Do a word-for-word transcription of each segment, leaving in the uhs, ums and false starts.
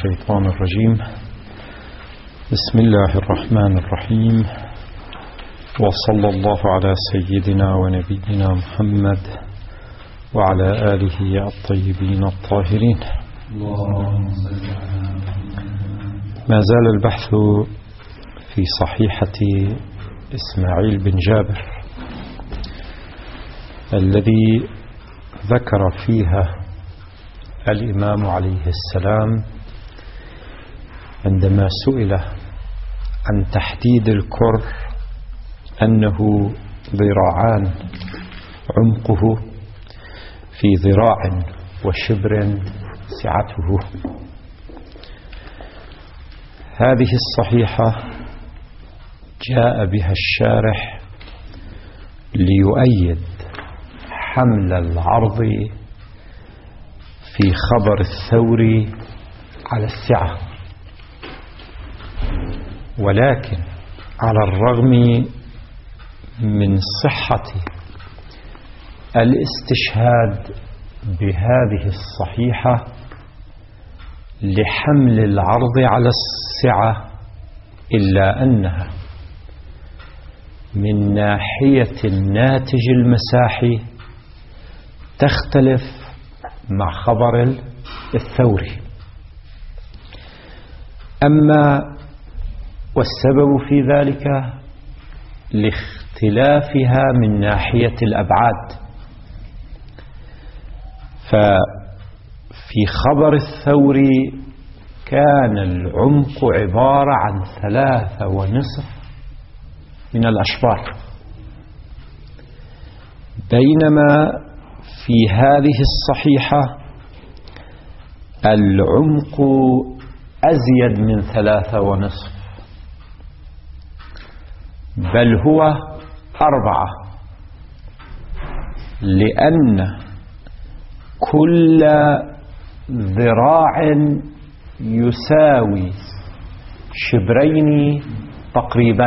الشيطان الرجيم. بسم الله الرحمن الرحيم، وصلى الله على سيدنا ونبينا محمد وعلى آله الطيبين الطاهرين. ما زال البحث في صحيحة إسماعيل بن جابر الذي ذكر فيها الإمام عليه السلام عندما سئل عن تحديد الكر أنه ذراعان عمقه في ذراع وشبر سعته. هذه الصحيحة جاء بها الشارح ليؤيد حمل العرض في خبر الثوري على السعة، ولكن على الرغم من صحة الاستشهاد بهذه الصحيحة لحمل العرض على السعة، إلا أنها من ناحية الناتج المساحي تختلف مع خبر الثوري. أما والسبب في ذلك لاختلافها من ناحية الأبعاد، ففي خبر الثوري كان العمق عبارة عن ثلاثة ونصف من الأشبار، بينما في هذه الصحيحة العمق أزيد من ثلاثة ونصف، بل هو أربعة، لأن كل ذراع يساوي شبرين تقريبا.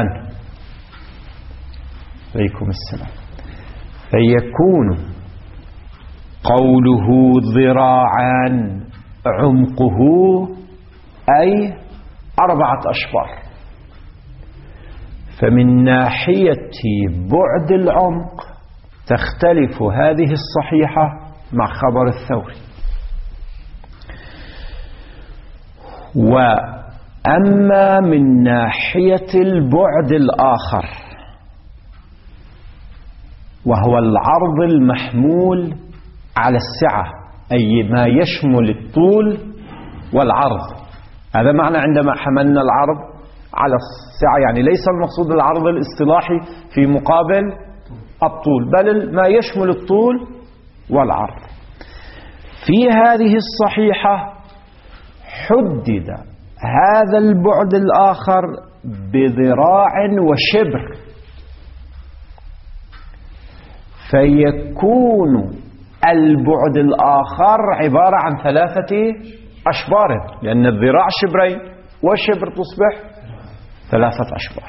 عليكم السلام. فيكون قوله ذراعان عمقه أي أربعة أشبار، فمن ناحية بعد العمق تختلف هذه الصحيحة مع خبر الثوري. وأما من ناحية البعد الآخر وهو العرض المحمول على السعة، أي ما يشمل الطول والعرض، هذا معنى عندما حملنا العرض على السعة، يعني ليس المقصود العرض الاصطلاحي في مقابل الطول، بل ما يشمل الطول والعرض. في هذه الصحيحة حدد هذا البعد الآخر بذراع وشبر، فيكون البعد الآخر عبارة عن ثلاثة أشبار، لأن الذراع شبرين والشبر تصبح ثلاثة أشبار.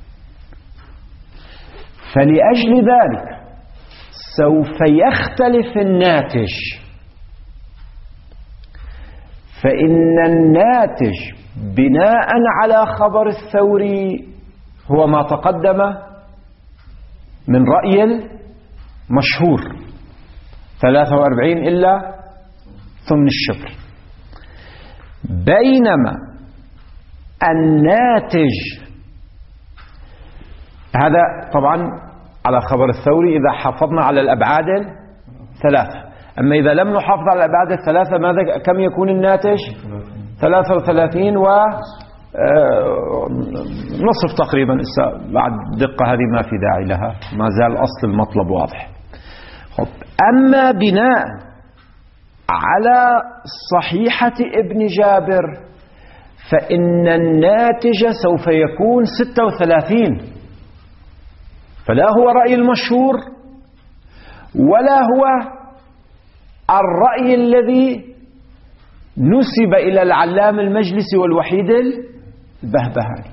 فلأجل ذلك سوف يختلف الناتج، فإن الناتج بناء على خبر الثوري هو ما تقدم من رأي المشهور ثلاثة وأربعين إلا ثمن الشبر، بينما الناتج هذا طبعا على خبر الثوري إذا حافظنا على الأبعاد الثلاثة. أما إذا لم نحافظ على الأبعاد الثلاثة ماذا كم يكون الناتج؟ ثلاثة وثلاثين و نصف تقريبا. بعد دقة هذه ما في داعي لها، ما زال أصل المطلب واضح. أما بناء على صحيحة ابن جابر فإن الناتج سوف يكون ستة وثلاثين، فلا هو رأي المشهور ولا هو الرأي الذي نسب إلى العلام المجلسي والوحيد البهبهاني.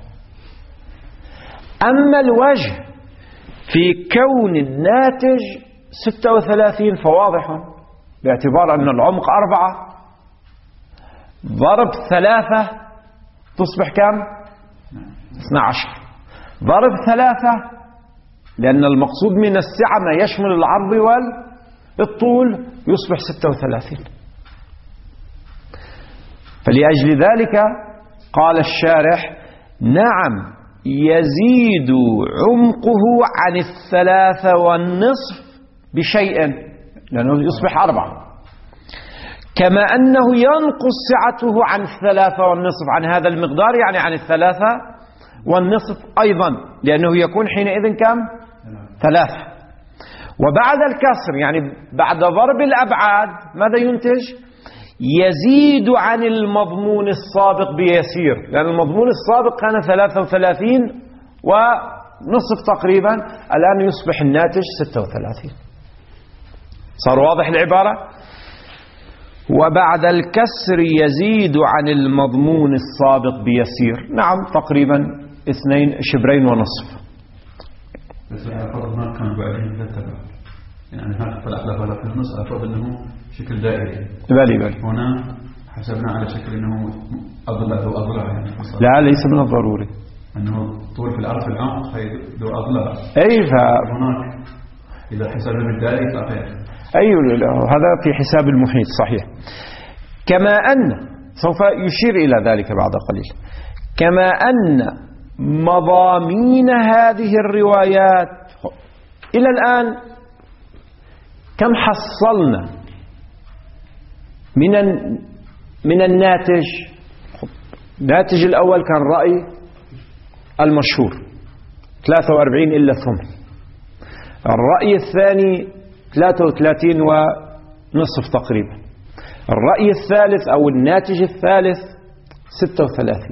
أما الوجه في كون الناتج ستة وثلاثين فواضح، باعتبار أن العمق أربعة ضرب ثلاثة تصبح كم؟ اثنى عشر. ضرب ثلاثة، لأن المقصود من السعة ما يشمل العرض والطول، يصبح ستة وثلاثين. فلأجل ذلك قال الشارح: نعم يزيد عمقه عن الثلاثة والنصف بشيء، لأنه يصبح أربعة، كما أنه ينقص سعته عن الثلاثة والنصف، عن هذا المقدار يعني عن الثلاثة والنصف أيضا، لأنه يكون حينئذ كم؟ ثلاثة. وبعد الكسر يعني بعد ضرب الأبعاد ماذا ينتج؟ يزيد عن المضمون السابق بيسير، لأن المضمون السابق كان ثلاثة وثلاثين ونصف تقريبا، الآن يصبح الناتج ستة وثلاثين. صار واضح العبارة؟ وبعد الكسر يزيد عن المضمون السابق بيسير، نعم تقريبا اثنين شبرين ونصف. بس الأفراد هناك كانوا بعدين ثلاثة بعد، يعني هناك طلع له ولا في النص أفراد أنه شكل دائري. بالي بالي. هنا حسبنا على شكل أنه أضلع ذو أضلع يعني. لا ليس من الضروري. أنه طول في الأرض في العمق ذو أضلع. أي ف. هناك إذا حسبنا بالدائري فأخير. أيوة هذا في حساب المحيط صحيح. كما أن سوف يشير إلى ذلك بعد قليل. كما أن مضامين هذه الروايات إلى الآن كم حصلنا من من الناتج؟ الناتج الأول كان رأي المشهور ثلاثة وأربعين إلا ثمن. الرأي الثاني ثلاثة وثلاثين ونصف تقريبا. الرأي الثالث أو الناتج الثالث ستة وثلاثين.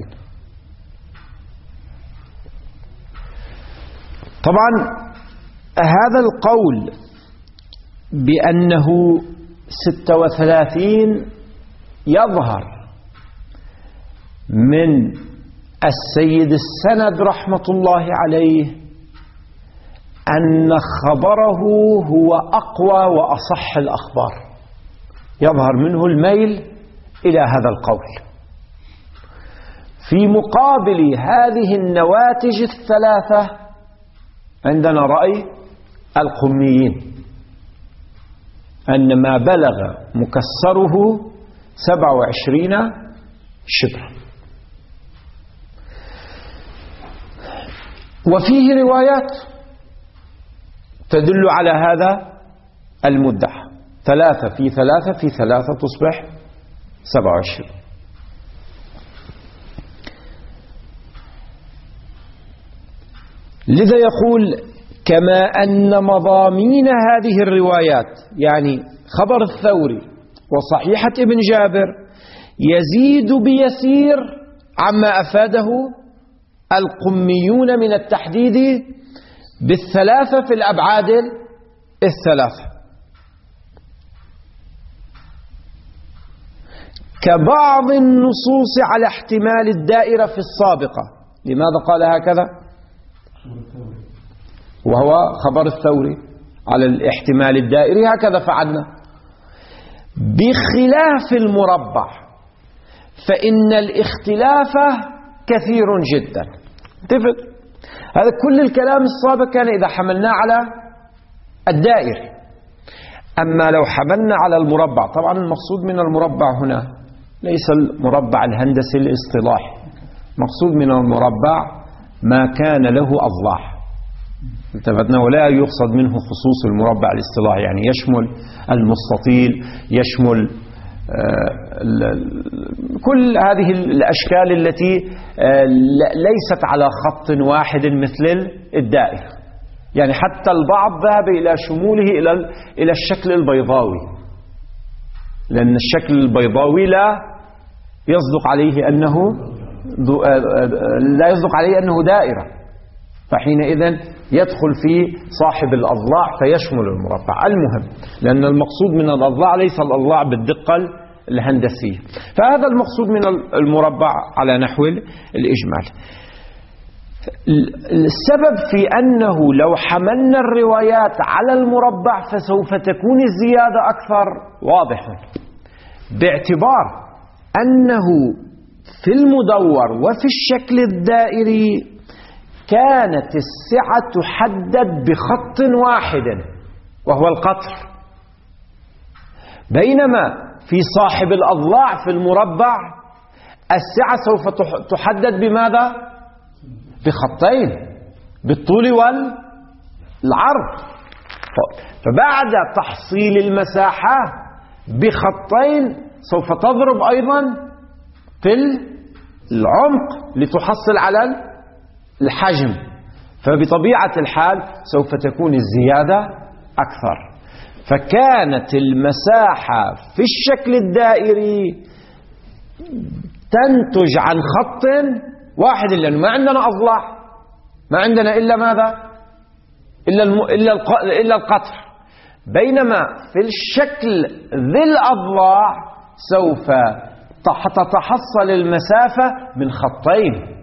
طبعا هذا القول بأنه ستة وثلاثين يظهر من السيد السند رحمة الله عليه أن خبره هو أقوى وأصح الأخبار، يظهر منه الميل إلى هذا القول. في مقابل هذه النواتج الثلاثة عندنا رأي القميين أن ما بلغ مكسره سبعة وعشرين شبرا. وفيه روايات تدل على هذا المدعى، ثلاثة في ثلاثة في ثلاثة تصبح سبعة وعشرين. لذا يقول كما أن مضامين هذه الروايات، يعني خبر الثوري وصحيحة ابن جابر، يزيد بيسير عما أفاده القميون من التحديد بالثلاثة في الأبعاد الثلاثة، كبعض النصوص على احتمال الدائرة في السابقة. لماذا قال هكذا؟ وهو خبر الثوري على الاحتمال الدائري، هكذا فعلنا. بخلاف المربع فإن الاختلاف كثير جدا. انتبه، هذا كل الكلام السابق كان إذا حملناه على الدائري. أما لو حملنا على المربع، طبعا المقصود من المربع هنا ليس المربع الهندسي الاصطلاحي، مقصود من المربع ما كان له أضلاع، التفتنا، ولا يقصد منه خصوص المربع الاصطلاحي، يعني يشمل المستطيل، يشمل كل هذه الأشكال التي ليست على خط واحد مثل الدائرة. يعني حتى البعض ذهب إلى شموله إلى إلى الشكل البيضاوي، لأن الشكل البيضاوي لا يصدق عليه أنه لا يصدق عليه أنه دائرة، فحينئذ يدخل في صاحب الأضلاع فيشمل المربع. المهم، لأن المقصود من الأضلاع ليس الأضلاع بالدقة الهندسية، فهذا المقصود من المربع على نحو الإجمال. السبب في أنه لو حملنا الروايات على المربع فسوف تكون الزيادة أكثر واضحة، باعتبار أنه في المدور وفي الشكل الدائري كانت السعة تحدد بخط واحد وهو القطر، بينما في صاحب الأضلاع في المربع السعة سوف تحدد بماذا؟ بخطين، بالطول والعرض. فبعد تحصيل المساحة بخطين سوف تضرب أيضا في العمق لتحصل على الحجم، فبطبيعة الحال سوف تكون الزيادة أكثر. فكانت المساحة في الشكل الدائري تنتج عن خط واحد، لأنه ما عندنا أضلاع، ما عندنا إلا ماذا؟ إلا الم... إلا, الق... إلا القطر. بينما في الشكل ذي الأضلاع سوف تتحصل المسافة من خطين.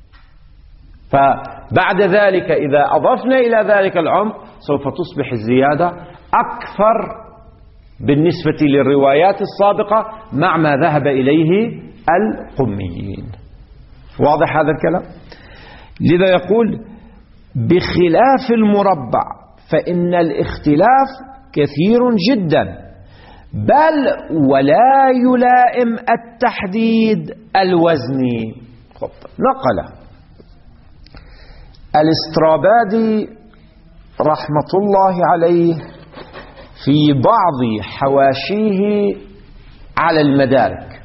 فبعد ذلك إذا أضفنا إلى ذلك العمق سوف تصبح الزيادة أكثر بالنسبة للروايات السابقة مع ما ذهب إليه القميين. واضح هذا الكلام؟ لذا يقول بخلاف المربع فإن الاختلاف كثير جدا، بل ولا يلائم التحديد الوزني. نقل الاسترابادي رحمة الله عليه في بعض حواشيه على المدارك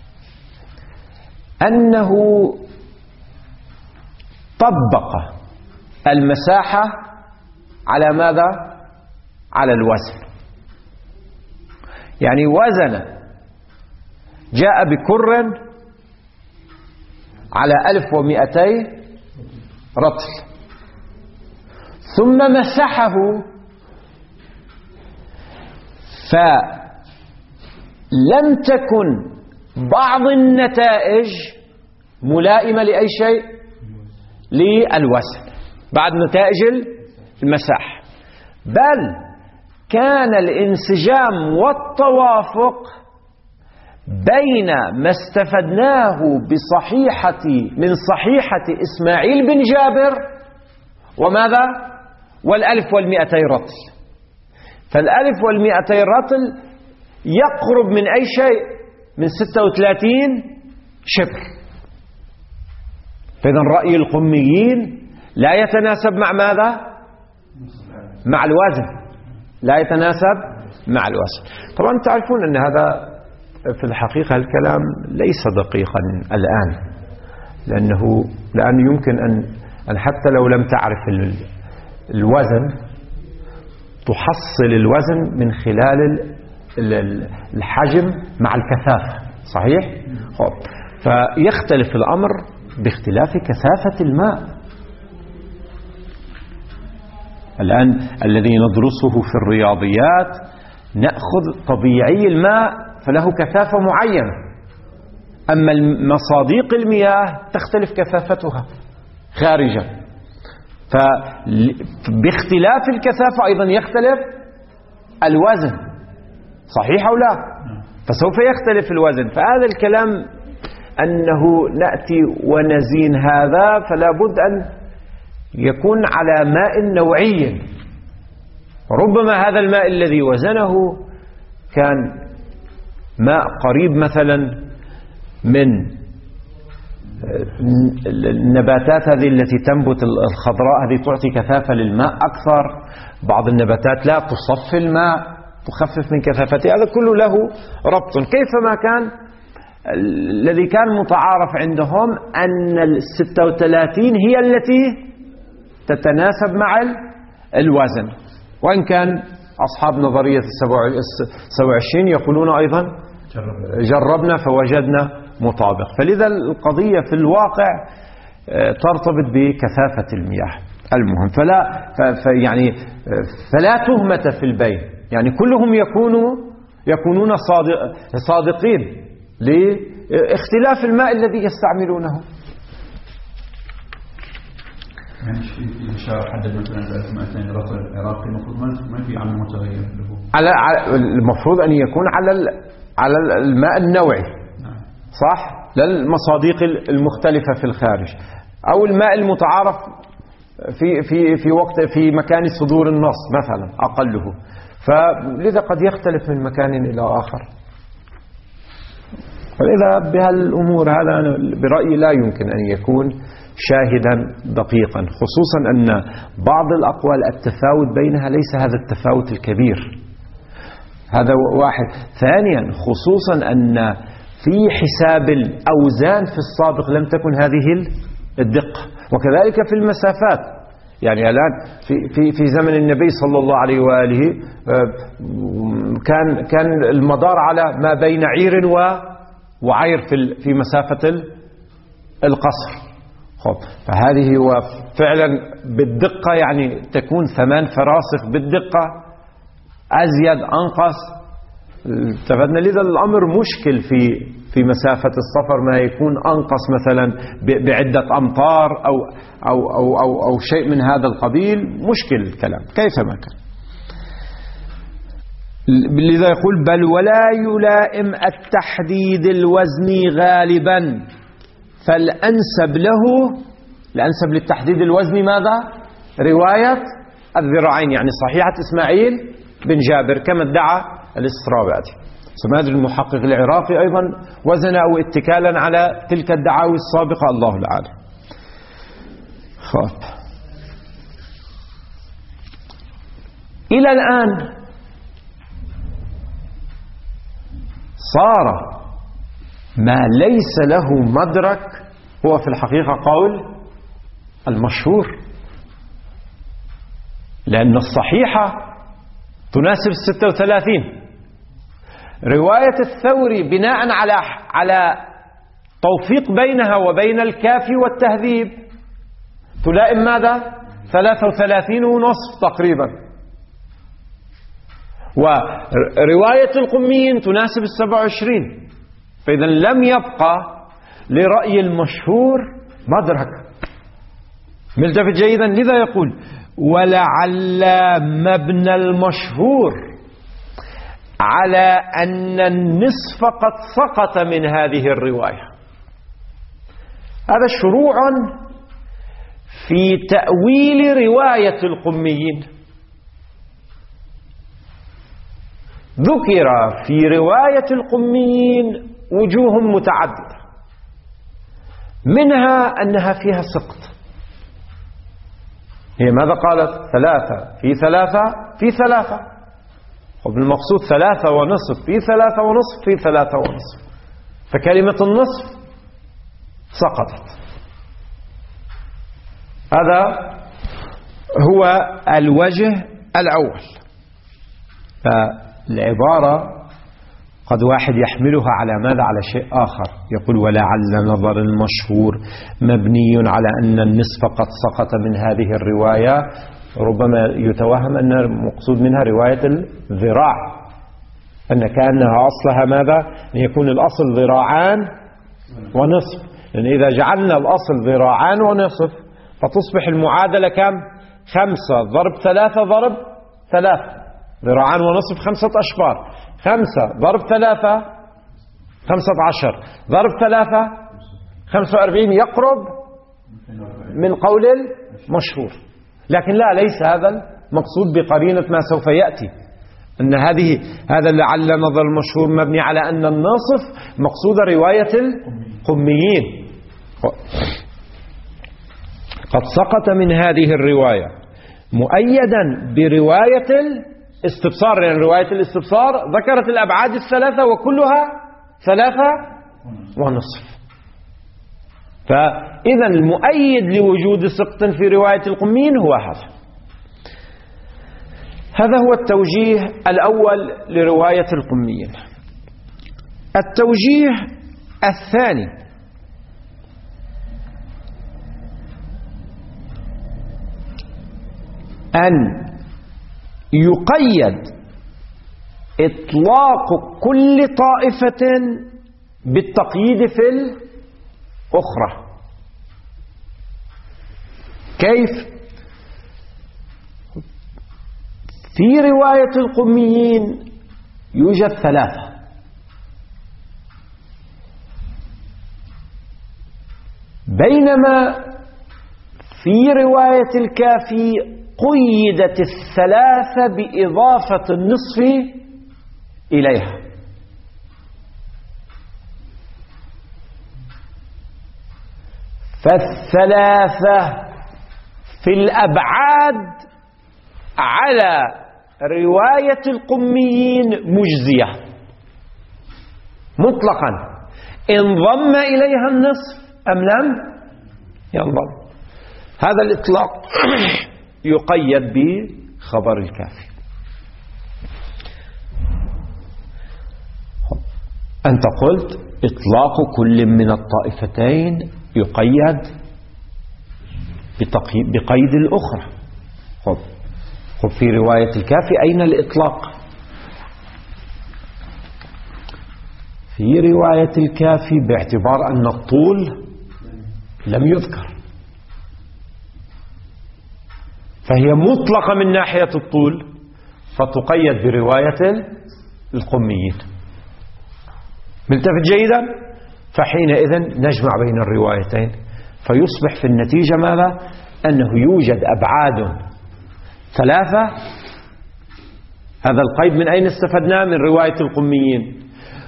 أنه طبق المساحة على ماذا؟ على الوزن. يعني وزن، جاء بكر على ألف ومئتي رطل ثم مسحه، فلم تكن بعض النتائج ملائمة لأي شيء للوزن بعد نتائج المساحة، بل كان الانسجام والتوافق بين ما استفدناه بصحيحة من صحيحة إسماعيل بن جابر وماذا؟ والألف والمئتي رطل. فالألف والمئتي رطل يقرب من أي شيء؟ من ستة وثلاثين شبر. فإذا رأي القميين لا يتناسب مع ماذا؟ مع الوزن، لا يتناسب مع الوزن. طبعا تعرفون أن هذا في الحقيقة الكلام ليس دقيقا الآن، لأنه لأن يمكن أن أن حتى لو لم تعرف الوزن تحصل الوزن من خلال الحجم مع الكثافة. صحيح؟ فيختلف الأمر باختلاف كثافة الماء. الآن الذي ندرسه في الرياضيات نأخذ طبيعي الماء فله كثافة معينة، أما مصاديق المياه تختلف كثافتها خارجا، فباختلاف الكثافة أيضا يختلف الوزن. صحيح أو لا؟ فسوف يختلف الوزن. فهذا الكلام أنه نأتي ونزين هذا فلا بد أن يكون على ماء نوعي. ربما هذا الماء الذي وزنه كان ماء قريب مثلا من النباتات هذه التي تنبت الخضراء، هذه تعطي كثافة للماء أكثر. بعض النباتات لا تصفي الماء، تخفف من كثافته. هذا كله له ربط. كيفما كان الذي كان متعارف عندهم أن الستة وثلاثين هي التي تتناسب مع الوزن، وإن كان أصحاب نظرية السبع وعشرين يقولون أيضا جربنا فوجدنا مطابق. فلذا القضية في الواقع ترتبط بكثافة المياه. المهم فلا يعني فلا تهمة في البين، يعني كلهم يكونوا يكونون صادق صادقين لاختلاف الماء الذي يستعملونه. يعني إن شاء الله حدد مثلا اثنين رطل العراقي المفروض ما في عامل متغير له. على المفروض أن يكون على على الماء النوعي. صح، للمصادق المختلفة في الخارج، أو الماء المتعارف في في في وقت في مكان صدور النص مثلا أقله، فلذا قد يختلف من مكان إلى آخر. فإذا بهالأمور هذا أنا برأيي لا يمكن أن يكون شاهدا دقيقا، خصوصا أن بعض الأقوال التفاوت بينها ليس هذا التفاوت الكبير. هذا واحد. ثانيا خصوصا أن في حساب الأوزان في السابق لم تكن هذه الدقة، وكذلك في المسافات. يعني الآن في في في زمن النبي صلى الله عليه وآله كان كان المدار على ما بين عير وعير في في مسافة القصر. خب فهذه وفعلا بالدقة يعني تكون ثمان فراسخ بالدقة، أزيد أنقص استفدنا. لذا الأمر مشكل في في مسافة السفر، ما يكون أنقص مثلا بعدة أمتار أو أو أو أو, أو شيء من هذا القبيل، مشكل الكلام كيفما كان. لذا يقول بل ولا يلائم التحديد الوزني غالبا، فالأنسب له، الأنسب للتحديد الوزني ماذا؟ رواية الذراعين، يعني صحيحة إسماعيل بن جابر كما ادعى الاسترابادي. سماد المحقق العراقي أيضا وزن أو اتكالا على تلك الدعاوي السابقة، الله العالم. خب إلى الآن صار ما ليس له مدرك هو في الحقيقة قول المشهور، لأن الصحيحة تناسب ستة وثلاثين. رواية الثوري بناء على على توفيق بينها وبين الكافي والتهذيب تلائم ماذا؟ ثلاثة وثلاثين ونصف تقريبا. ورواية القميين تناسب السبعة وعشرين. فإذا لم يبقى لرأي المشهور مدرك. ملتفت جيدا. لذا يقول ولعل مبنى المشهور على أن النصف قد سقط من هذه الرواية. هذا شروع في تأويل رواية القميين. ذكر في رواية القميين وجوه متعددة، منها أنها فيها سقط. هي ماذا قالت؟ ثلاثة في ثلاثة في ثلاثة، وبالمقصود ثلاثة ونصف في ثلاثة ونصف في ثلاثة ونصف، فكلمة النصف سقطت. هذا هو الوجه الأول. فالعبارة قد واحد يحملها على ماذا؟ على شيء آخر. يقول ولعل نظر المشهور مبني على أن النصف قد سقط من هذه الرواية، ربما يتوهم أن المقصود منها رواية الذراع، أن كأنها أصلها ماذا؟ أن يكون الأصل ذراعان ونصف، لأن إذا جعلنا الأصل ذراعان ونصف فتصبح المعادلة كم؟ خمسة ضرب ثلاثة ضرب ثلاثة، ذراعان ونصف خمسة أشبار، خمسة ضرب ثلاثة خمسة عشر ضرب ثلاثة خمسة وأربعين، يقرب من قول المشهور. لكن لا، ليس هذا المقصود بقرينة ما سوف يأتي، أن هذه هذا لعل نظر المشهور مبني على أن الناصف مقصود رواية القميين. قد سقط من هذه الرواية مؤيدا برواية الاستبصار، لأن يعني رواية الاستبصار ذكرت الأبعاد الثلاثة وكلها ثلاثة ونصف. فإذا المؤيد لوجود سقط في رواية القميين هو هذا. هذا هو التوجيه الأول لرواية القميين. التوجيه الثاني أن يقيد إطلاق كل طائفة بالتقييد في الأخرى. كيف؟ في رواية القميين يوجد ثلاثة، بينما في رواية الكافي قيدت الثلاثة بإضافة النصف إليها. فالثلاثة في الأبعاد على رواية القميين مجزية مطلقا، انضم إليها النصف أم لم ينضم. هذا الإطلاق يقيد بخبر الكافي. أنت قلت إطلاق كل من الطائفتين يقيد بقيد الأخرى. خب خب في رواية الكافي أين الإطلاق؟ في رواية الكافي باعتبار أن الطول لم يذكر، فهي مطلقة من ناحية الطول، فتقيد برواية القميين. ملتفت جيدا؟ فحينئذ نجمع بين الروايتين، فيصبح في النتيجة ماذا؟ أنه يوجد أبعاد ثلاثة. هذا القيد من أين استفدناه؟ من رواية القميين.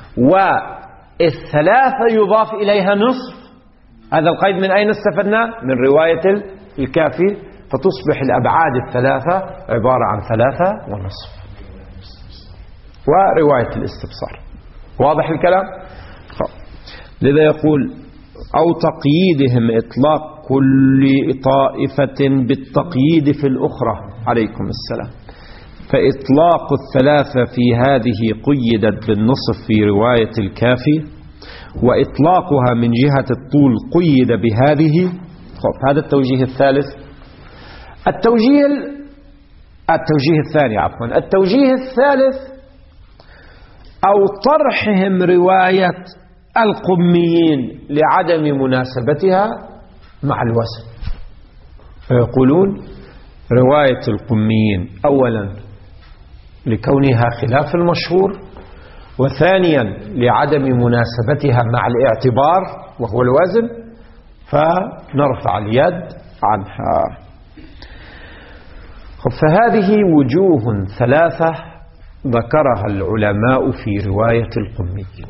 والثلاثة يضاف إليها نصف، هذا القيد من أين استفدناه؟ من رواية الكافي. فتصبح الأبعاد الثلاثة عبارة عن ثلاثة ونصف ورواية الاستبصار. واضح الكلام؟ لذا يقول أو تقييدهم إطلاق كل طائفة بالتقييد في الأخرى. عليكم السلام. فإطلاق الثلاثة في هذه قيدت بالنصف في رواية الكافي، وإطلاقها من جهة الطول قيد بهذه. هذا التوجيه الثالث. التوجيه التوجيه الثاني عفوا التوجيه الثالث أو طرحهم رواية القميين لعدم مناسبتها مع الوزن. فيقولون رواية القميين أولا لكونها خلاف المشهور، وثانيا لعدم مناسبتها مع الاعتبار وهو الوزن، فنرفع اليد عنها. فهذه وجوه ثلاثة ذكرها العلماء في رواية القميين.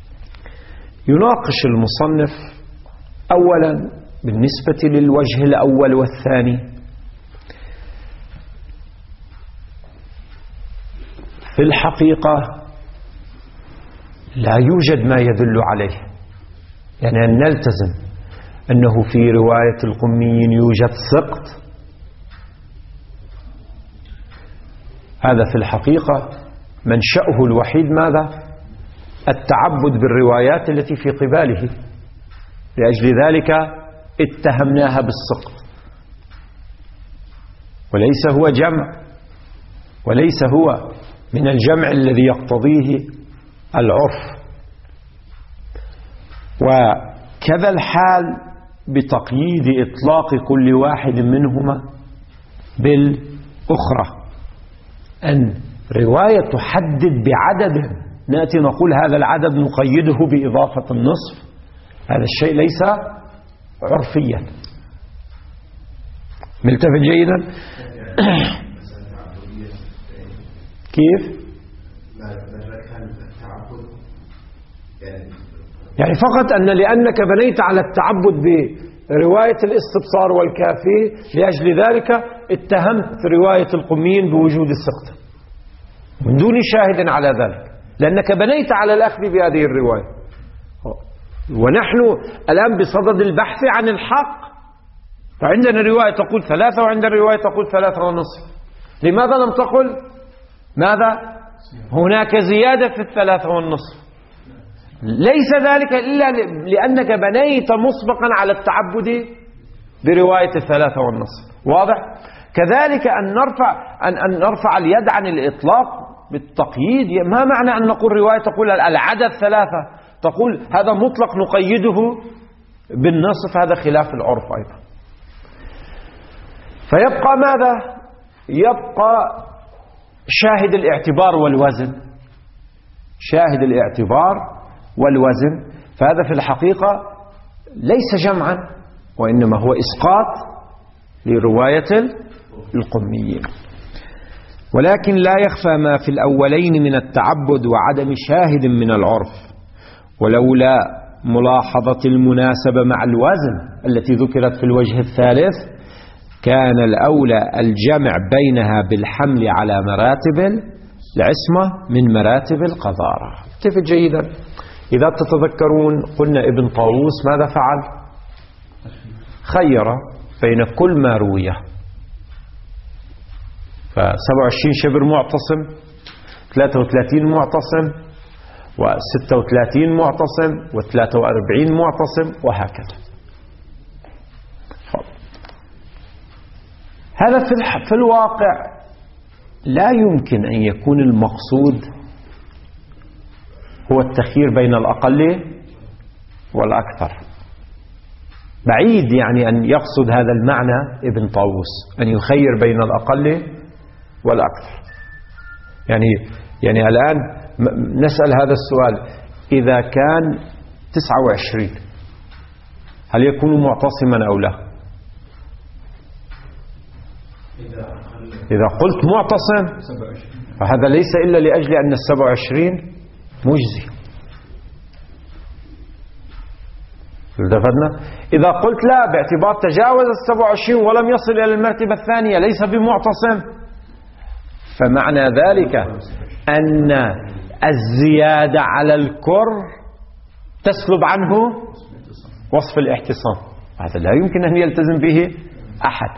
يناقش المصنف أولا بالنسبة للوجه الأول والثاني. في الحقيقة لا يوجد ما يدل عليه، يعني أن نلتزم أنه في رواية القميين يوجد سقط. هذا في الحقيقة منشأه الوحيد ماذا؟ التعبد بالروايات التي في قباله، لأجل ذلك اتهمناها بالسقط، وليس هو جمع، وليس هو من الجمع الذي يقتضيه العرف. وكذا الحال بتقييد إطلاق كل واحد منهما بالأخرى، أن رواية تحدد بعدد، نأتي نقول هذا العدد نقيده بإضافة النصف، هذا الشيء ليس عرفيا. ملتفت جيدا؟ كيف؟ يعني فقط أن لأنك بنيت على التعبد برواية الاستبصار والكافي، لأجل ذلك اتهمت رواية القميين بوجود السقط من دون شاهد على ذلك، لأنك بنيت على الأخذ بهذه الرواية. ونحن الآن بصدد البحث عن الحق، فعندنا رواية تقول ثلاثة وعندنا رواية تقول ثلاثة ونصف. لماذا لم تقل ماذا؟ هناك زيادة في الثلاثة والنصف. ليس ذلك إلا لأنك بنيت مسبقا على التعبد برواية الثلاثة والنصف. واضح؟ كذلك أن نرفع أن أن نرفع اليد عن الإطلاق بالتقييد. ما معنى أن نقول رواية تقول العدد ثلاثة، تقول هذا مطلق نقيده بالنصف، هذا خلاف العرف أيضا. فيبقى ماذا؟ يبقى شاهد الاعتبار والوزن. شاهد الاعتبار والوزن، فهذا في الحقيقة ليس جمعا، وإنما هو إسقاط لرواية القميين. ولكن لا يخفى ما في الأولين من التعبد وعدم شاهد من العرف، ولولا ملاحظة المناسبة مع الوزن التي ذكرت في الوجه الثالث كان الأولى الجمع بينها بالحمل على مراتب العصمة من مراتب القذارة. التفت جيدا، إذا تتذكرون قلنا ابن طاووس ماذا فعل؟ خير بين كل ما رويه، فسبعة وعشرين شبر معتصم، ثلاثة وثلاثين معتصم، وستة وثلاثين معتصم، وثلاثة وأربعين معتصم، وهكذا. هذا في, في الواقع لا يمكن أن يكون المقصود هو التخيير بين الأقل والأكثر، بعيد يعني أن يقصد هذا المعنى ابن طاووس أن يخير بين الأقل والأكثر. يعني يعني الآن نسأل هذا السؤال: إذا كان تسعة وعشرين هل يكون معتصما أو لا؟ إذا قلت معتصم فهذا ليس إلا لأجل أن السبعة وعشرين مجزي. التفتنا؟ إذا قلت لا، باعتبار تجاوز السبعة وعشرين ولم يصل إلى المرتبة الثانية ليس بمعتصم، فمعنى ذلك أن الزيادة على الكر تسلب عنه وصف الاحتصام، هذا لا يمكن أن يلتزم به أحد.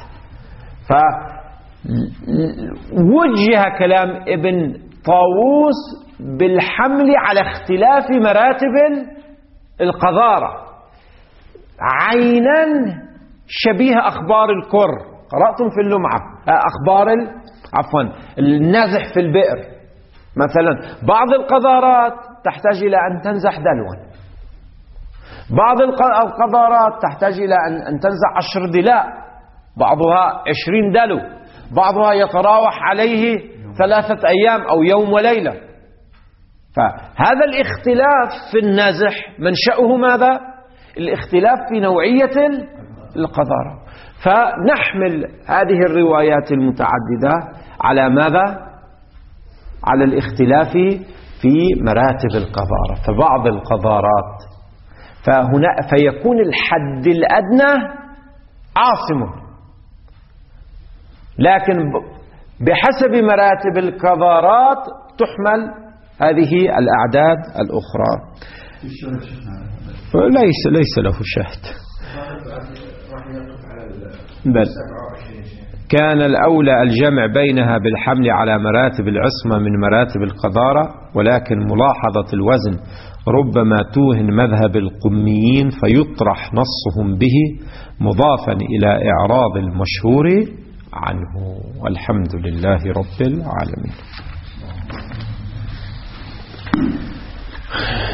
فوجه كلام ابن طاووس بالحمل على اختلاف مراتب القذارة عينا شبيه أخبار الكر. قرأتم في اللمعة أخبار عفوا النزح في البئر مثلا، بعض القذارات تحتاج إلى أن تنزح دلوا، بعض القذارات تحتاج إلى أن تنزح عشر دلاء، بعضها عشرين دلو، بعضها يتراوح عليه ثلاثة أيام أو يوم وليلة. فهذا الاختلاف في النزح منشأه ماذا؟ الاختلاف في نوعية القذارة. فنحمل هذه الروايات المتعددة على ماذا؟ على الاختلاف في مراتب القذارة. فبعض القذارات فهنا فيكون الحد الأدنى عاصم، لكن بحسب مراتب القذارات تحمل هذه الأعداد الأخرى. ليس ليس له شهد. بل كان الأولى الجمع بينها بالحمل على مراتب العصمة من مراتب القذارة، ولكن ملاحظة الوزن ربما توهن مذهب القميين فيطرح نصهم به مضافا إلى إعراض المشهور عنه. والحمد لله رب العالمين.